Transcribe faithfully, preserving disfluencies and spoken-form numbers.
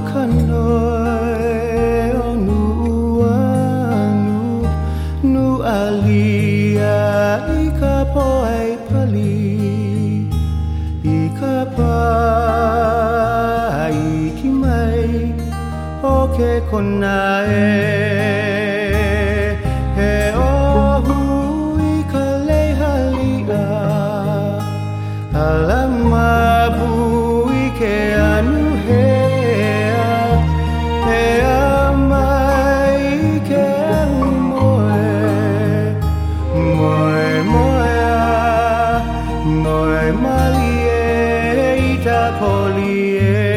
kanoi o nu anu nu alia I ka poe pali I ka pai ki mai o ke kona e he ohu I ka leihalia alama bui ke anu hea hea mai ke anu moe moe moe a moe mali e ita poli e